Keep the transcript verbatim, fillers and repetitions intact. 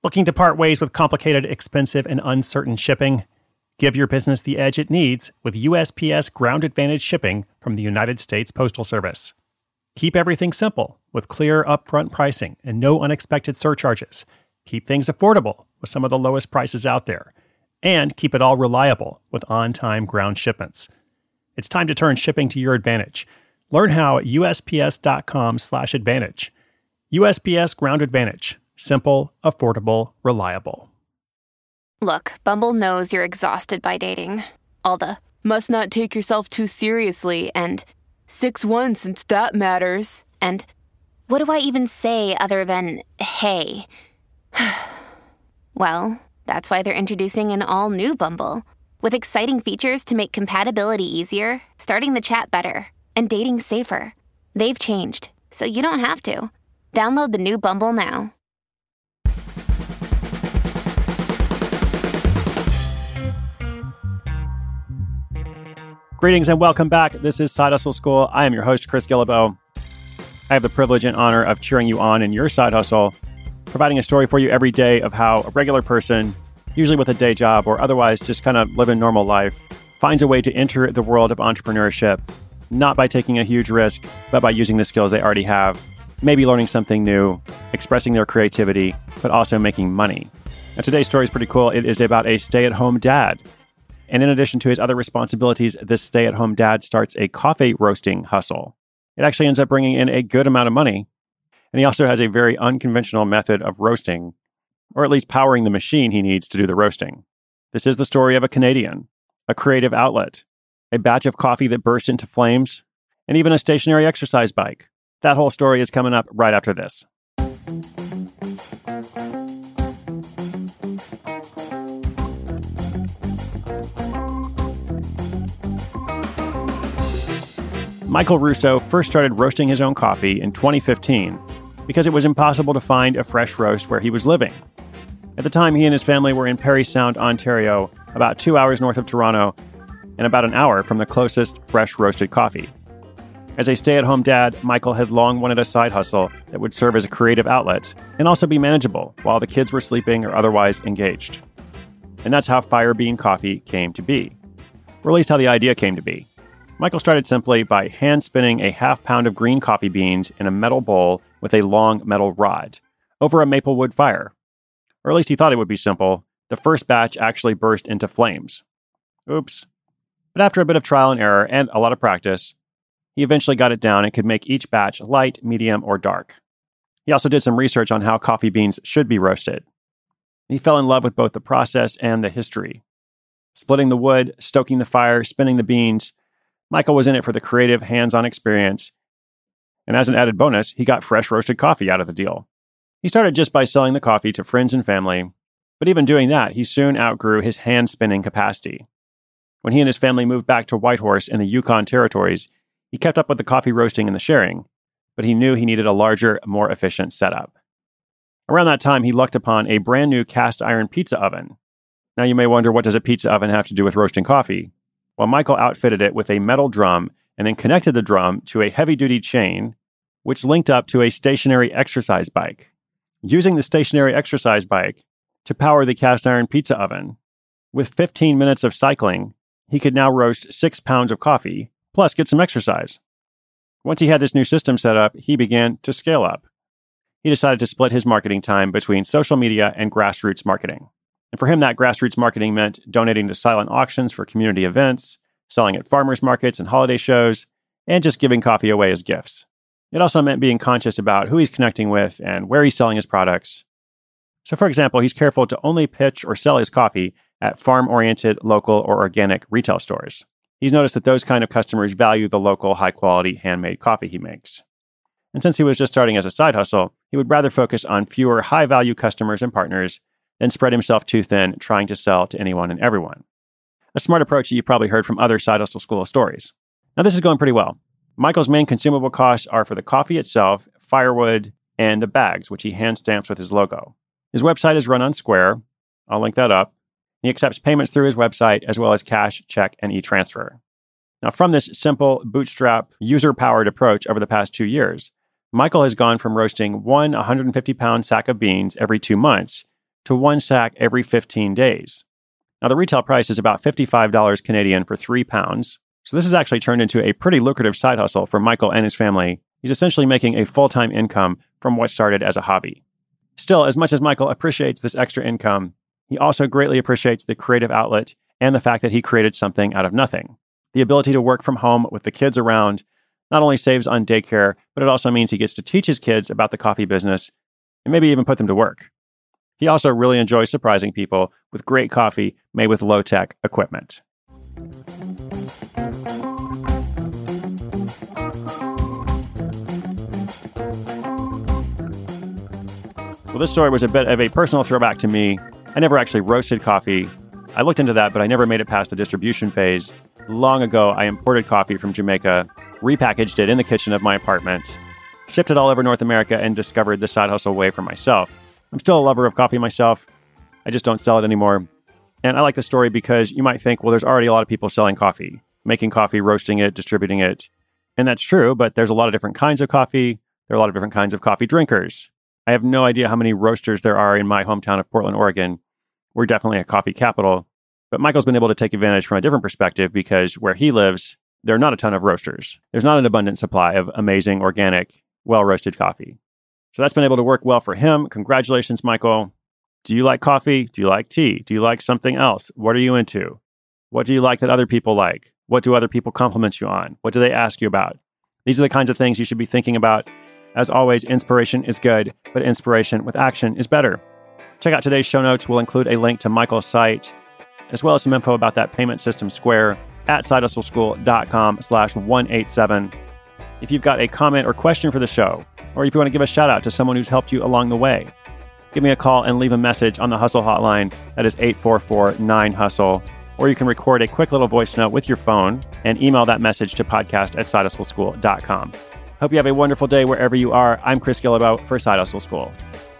Looking to part ways with complicated, expensive, and uncertain shipping? Give your business the edge it needs with U S P S Ground Advantage shipping from the United States Postal Service. Keep everything simple with clear upfront pricing and no unexpected surcharges. Keep things affordable with some of the lowest prices out there. And keep it all reliable with on-time ground shipments. It's time to turn shipping to your advantage. Learn how at USPS.com slash advantage. U S P S Ground Advantage. Simple, affordable, reliable. Look, Bumble knows you're exhausted by dating. All the, must not take yourself too seriously, and six one since that matters, and what do I even say other than, hey? Well, that's why they're introducing an all-new Bumble, with exciting features to make compatibility easier, starting the chat better, and dating safer. They've changed, so you don't have to. Download the new Bumble now. Greetings and welcome back. This is Side Hustle School. I am your host, Chris Guillebeau. I have the privilege and honor of cheering you on in your side hustle, providing a story for you every day of how a regular person, usually with a day job or otherwise just kind of living normal life, finds a way to enter the world of entrepreneurship, not by taking a huge risk, but by using the skills they already have, maybe learning something new, expressing their creativity, but also making money. Now, today's story is pretty cool. It is about a stay-at-home dad. And in addition to his other responsibilities, this stay-at-home dad starts a coffee roasting hustle. It actually ends up bringing in a good amount of money. And he also has a very unconventional method of roasting, or at least powering the machine he needs to do the roasting. This is the story of a Canadian, a creative outlet, a batch of coffee that bursts into flames, and even a stationary exercise bike. That whole story is coming up right after this. Michael Russo first started roasting his own coffee in twenty fifteen because it was impossible to find a fresh roast where he was living. At the time, he and his family were in Parry Sound, Ontario, about two hours north of Toronto, and about an hour from the closest fresh roasted coffee. As a stay-at-home dad, Michael had long wanted a side hustle that would serve as a creative outlet and also be manageable while the kids were sleeping or otherwise engaged. And that's how Fire Bean Coffee came to be, or at least how the idea came to be. Michael started simply by hand-spinning a half pound of green coffee beans in a metal bowl with a long metal rod over a maple wood fire. Or at least he thought it would be simple. The first batch actually burst into flames. Oops. But after a bit of trial and error and a lot of practice, he eventually got it down and could make each batch light, medium, or dark. He also did some research on how coffee beans should be roasted. He fell in love with both the process and the history. Splitting the wood, stoking the fire, spinning the beans, Michael was in it for the creative, hands-on experience. And as an added bonus, he got fresh roasted coffee out of the deal. He started just by selling the coffee to friends and family, but even doing that, he soon outgrew his hand-spinning capacity. When he and his family moved back to Whitehorse in the Yukon Territories, he kept up with the coffee roasting and the sharing, but he knew he needed a larger, more efficient setup. Around that time, he lucked upon a brand new cast iron pizza oven. Now you may wonder, what does a pizza oven have to do with roasting coffee? Well, Michael outfitted it with a metal drum and then connected the drum to a heavy-duty chain, which linked up to a stationary exercise bike. Using the stationary exercise bike to power the cast iron pizza oven, with fifteen minutes of cycling, he could now roast six pounds of coffee, plus get some exercise. Once he had this new system set up, he began to scale up. He decided to split his marketing time between social media and grassroots marketing. And for him, that grassroots marketing meant donating to silent auctions for community events, selling at farmers markets and holiday shows, and just giving coffee away as gifts. It also meant being conscious about who he's connecting with and where he's selling his products. So for example, he's careful to only pitch or sell his coffee at farm-oriented, local, or organic retail stores. He's noticed that those kind of customers value the local, high-quality, handmade coffee he makes. And since he was just starting as a side hustle, he would rather focus on fewer high-value customers and partners than spread himself too thin trying to sell to anyone and everyone. A smart approach that you probably heard from other Side Hustle School stories. Now this is going pretty well. Michael's main consumable costs are for the coffee itself, firewood, and the bags, which he hand stamps with his logo. His website is run on Square. I'll link that up. He accepts payments through his website as well as cash, check, and e-transfer. Now from this simple, bootstrap, user-powered approach over the past two years, Michael has gone from roasting one one hundred fifty pound sack of beans every two months to one sack every fifteen days. Now, the retail price is about fifty-five dollars Canadian for three pounds. So this has actually turned into a pretty lucrative side hustle for Michael and his family. He's essentially making a full-time income from what started as a hobby. Still, as much as Michael appreciates this extra income, he also greatly appreciates the creative outlet and the fact that he created something out of nothing. The ability to work from home with the kids around not only saves on daycare, but it also means he gets to teach his kids about the coffee business and maybe even put them to work. He also really enjoys surprising people with great coffee made with low-tech equipment. Well, this story was a bit of a personal throwback to me. I never actually roasted coffee. I looked into that, but I never made it past the distribution phase. Long ago, I imported coffee from Jamaica, repackaged it in the kitchen of my apartment, shipped it all over North America, and discovered the side hustle way for myself. I'm still a lover of coffee myself. I just don't sell it anymore. And I like the story because you might think, well, there's already a lot of people selling coffee, making coffee, roasting it, distributing it. And that's true, but there's a lot of different kinds of coffee. There are a lot of different kinds of coffee drinkers. I have no idea how many roasters there are in my hometown of Portland, Oregon. We're definitely a coffee capital. But Michael's been able to take advantage from a different perspective because where he lives, there are not a ton of roasters. There's not an abundant supply of amazing, organic, well-roasted coffee. So that's been able to work well for him. Congratulations, Michael. Do you like coffee? Do you like tea? Do you like something else? What are you into? What do you like that other people like? What do other people compliment you on? What do they ask you about? These are the kinds of things you should be thinking about. As always, inspiration is good, but inspiration with action is better. Check out today's show notes. We'll include a link to Michael's site, as well as some info about that payment system Square at sidehustleschool.com slash 187. If you've got a comment or question for the show, or if you want to give a shout out to someone who's helped you along the way, give me a call and leave a message on the Hustle hotline. That is eight four four nine hustle. Or you can record a quick little voice note with your phone and email that message to podcast at sidehustleschool dot com. Hope you have a wonderful day wherever you are. I'm Chris Guillebeau for Side Hustle School.